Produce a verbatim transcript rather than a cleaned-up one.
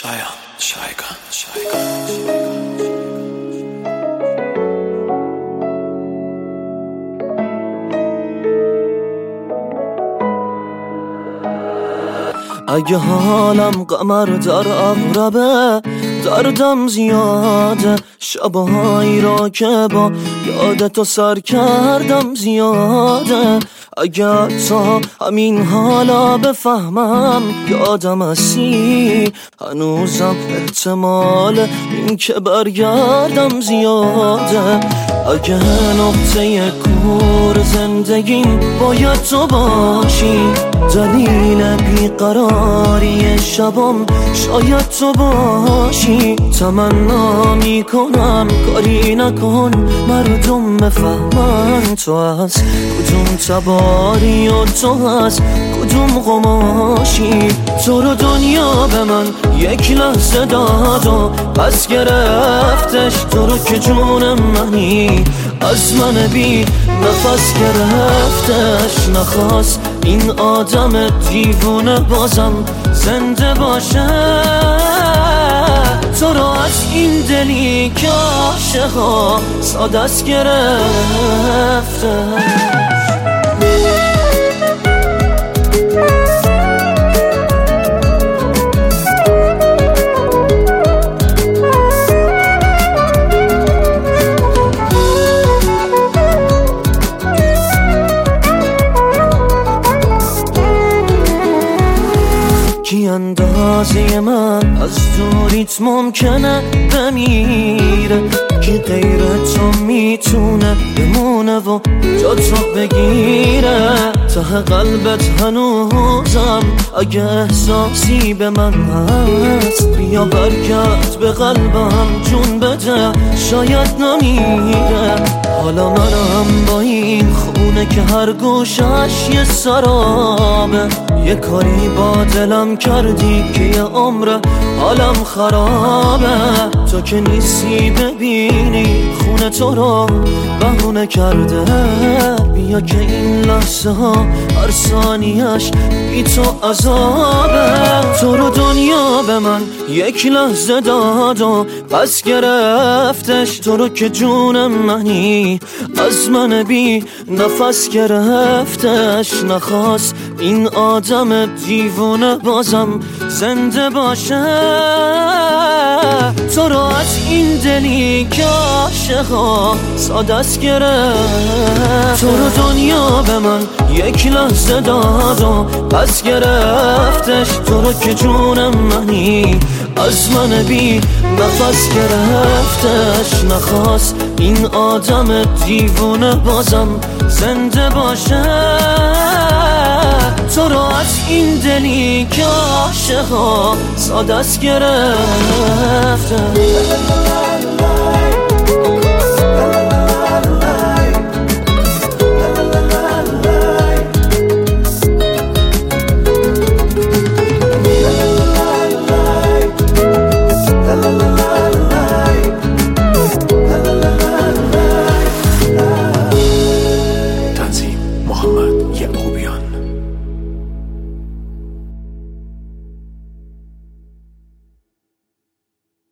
شایان شایگان شایگان اگه حالم قمر در اغربه دردم زیاده، شبهایی را که با یادتو سر کردم زیاده. اگه تا همین حالا بفهمم یادم هستی، هنوزم احتمال این که برگردم زیاده. اگه نقطه کور زندگیم باید تو باشی، دلیل بیقراری شبم شاید تو باشی. تمنا میکنم کاری نکن مردم بفهمن تو از کدوم تباری و تو از کدوم قماشی. تو رو دنیا به من یک لحظه داد و پس گرفتش، تو رو که جون منی از من بی نفس گرفتش. نخواست این آدم دیوونه بازم زنده باشه، تو رو از این دلی که عاشقا سادس گرفته. کی اندازه من از دوریت ممکنه بمیره، کی غیر تو میتونه بمونه و جا تو بگیره. ته قلبت هنوزم اگه احساسی به من هست، بیا برگرد به قلبم جون بده شاید نمیره. حالا منم با این خونه که هر گوشش یه سرابه، یه کاری با دلم کردی که یه عمر حالم خرابه. تو که نیستی ببینی خونه تو رو بهونه کرده، بیا که این لحظه ها هر ثانیه‌اش بی تو عذابه. تو رو دنیا به من یک لحظه داد و پس گرفتش، تو رو که جون منی از من بی نفس گرفتش. نخواست این آدم دیوونه بازم زنده باشه، تو رو از این دلی که عاشقا سادس گرفت. تو رو دنیا به من یک لحظه داد و پس گرفتش، تو رو که جون منی از من بی نفس گرفتش. نخواست این آدم دیوونه بازم زنده باشه، تو رو از این دلی که عاشقا سادس گرفته.